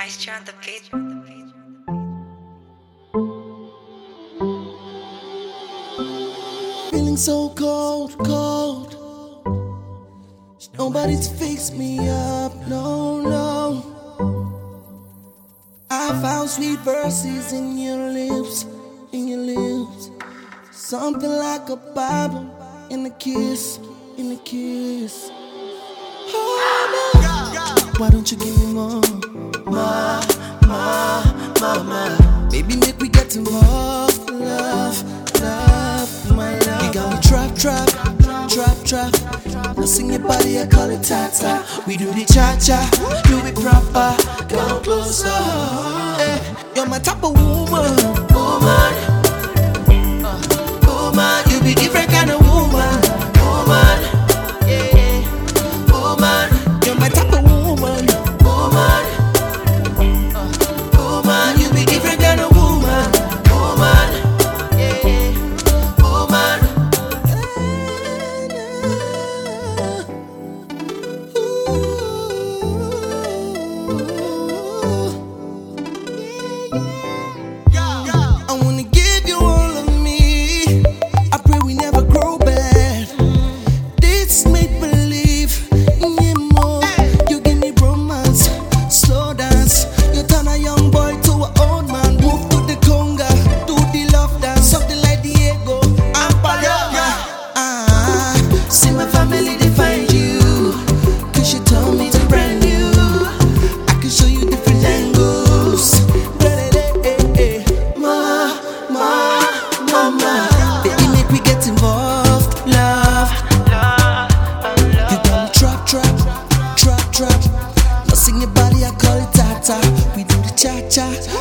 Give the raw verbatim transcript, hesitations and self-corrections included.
Maestro on the beat. Feeling so cold, cold. Nobody to fix me up, no, no. I found sweet verses in your lips, in your lips. Something like a Bible in a kiss, in a kiss. Oh, no. Why don't you give me more, more, more, more, more? Baby, make we get involved, love, love, my love. You got me trap, trap, trap, trap. Now sing your body, I call it tata. We do the cha-cha, do it proper. Come closer, hey, you're my type of woman, woman, uh, woman. You be different kind of woman, woman, yeah, woman. You're my type of woman, woman, uh, woman. You be different kind of woman, woman, yeah, woman. I wanna give you all of me. I pray we never grow bad. This make believe, yeah, more. You give me romance, slow dance. You turn a young boy to an old man. Move to the conga, do the love dance, something like Diego and Paloma. Ah, see my family they find you, 'cause you told me to brand new. I can show you different angles. Ma, ma, mama, baby, make we get involved, love. You got me trap, trap, trap, trap. Now sing your body, I call it tata. We do the cha cha.